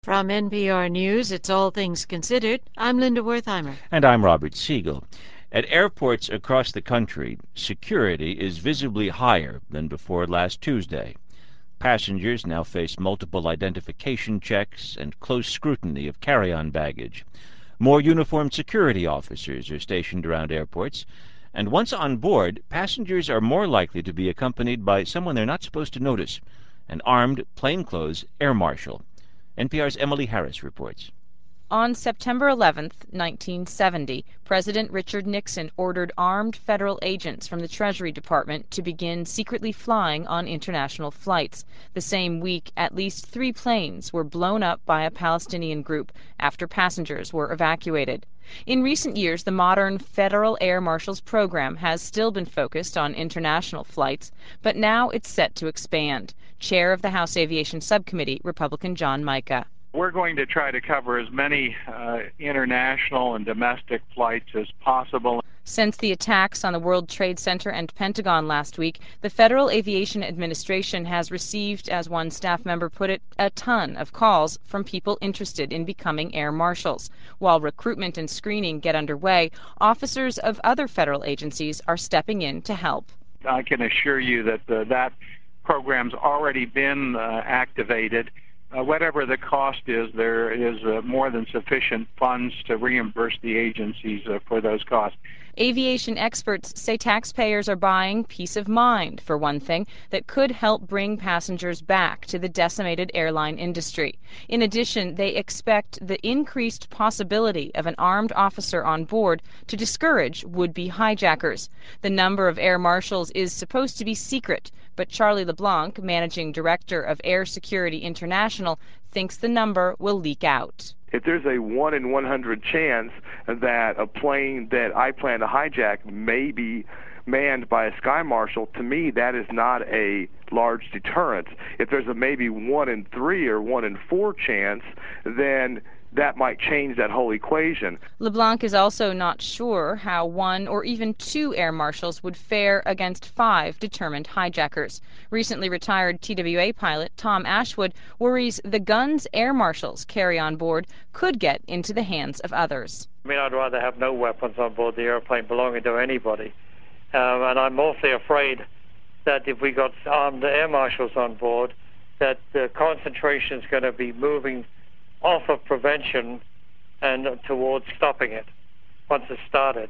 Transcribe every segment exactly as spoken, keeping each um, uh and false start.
From N P R News, it's All Things Considered. I'm Linda Wertheimer. And I'm Robert Siegel. At airports across the country, security is visibly higher than before last Tuesday. Passengers now face multiple identification checks and close scrutiny of carry-on baggage. More uniformed security officers are stationed around airports, and once on board, passengers are more likely to be accompanied by someone they're not supposed to notice, an armed, plainclothes air marshal. N P R's Emily Harris reports. On September eleventh, nineteen seventy, President Richard Nixon ordered armed federal agents from the Treasury Department to begin secretly flying on international flights. The same week, at least three planes were blown up by a Palestinian group after passengers were evacuated. In recent years, the modern Federal Air Marshals program has still been focused on international flights, but now it's set to expand. Chair of the House Aviation Subcommittee, Republican John Mica. We're going to try to cover as many uh, international and domestic flights as possible. Since the attacks on the World Trade Center and Pentagon last week, the Federal Aviation Administration has received, as one staff member put it, a ton of calls from people interested in becoming air marshals. While recruitment and screening get underway, officers of other federal agencies are stepping in to help. I can assure you that uh, that program's already been uh, activated. Uh, whatever the cost is, there is uh, more than sufficient funds to reimburse the agencies uh, for those costs. Aviation experts say taxpayers are buying peace of mind, for one thing, that could help bring passengers back to the decimated airline industry. In addition, they expect the increased possibility of an armed officer on board to discourage would-be hijackers. The number of air marshals is supposed to be secret, but Charlie LeBlanc, managing director of Air Security International, thinks the number will leak out. If there's a one in one hundred chance that a plane that I plan to hijack may be manned by a sky marshal, to me that is not a large deterrent. If there's a maybe one in three or one in four chance, then that might change that whole equation. LeBlanc is also not sure how one or even two air marshals would fare against five determined hijackers. Recently retired T W A pilot Tom Ashwood worries the guns air marshals carry on board could get into the hands of others. I mean, I'd rather have no weapons on board the airplane belonging to anybody. Um, and I'm awfully afraid that if we got armed air marshals on board, that the concentration is going to be moving off of prevention and towards stopping it once it's started.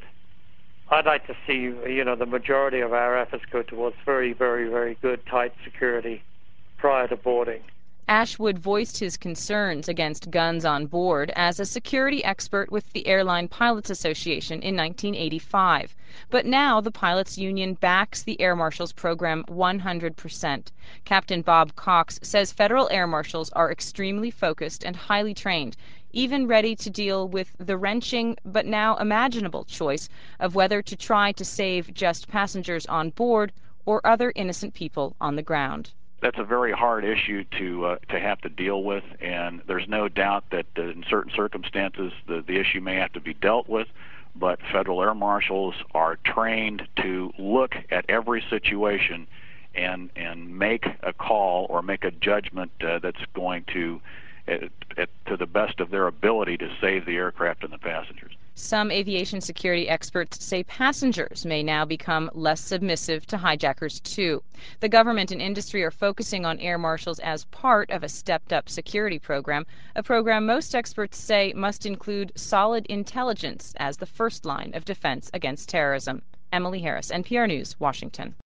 I'd like to see, you know, the majority of our efforts go towards very, very, very good, tight security prior to boarding. Ashwood voiced his concerns against guns on board as a security expert with the Airline Pilots Association in nineteen eighty-five. But now the pilots union backs the Air Marshals program one hundred percent. Captain Bob Cox says federal air marshals are extremely focused and highly trained, even ready to deal with the wrenching but now imaginable choice of whether to try to save just passengers on board or other innocent people on the ground. That's a very hard issue to uh, to have to deal with, and there's no doubt that uh, in certain circumstances the, the issue may have to be dealt with, but federal air marshals are trained to look at every situation and and make a call or make a judgment uh, that's going to, at, at, to the best of their ability, to save the aircraft and the passengers. Some aviation security experts say passengers may now become less submissive to hijackers, too. The government and industry are focusing on air marshals as part of a stepped-up security program, a program most experts say must include solid intelligence as the first line of defense against terrorism. Emily Harris, N P R News, Washington.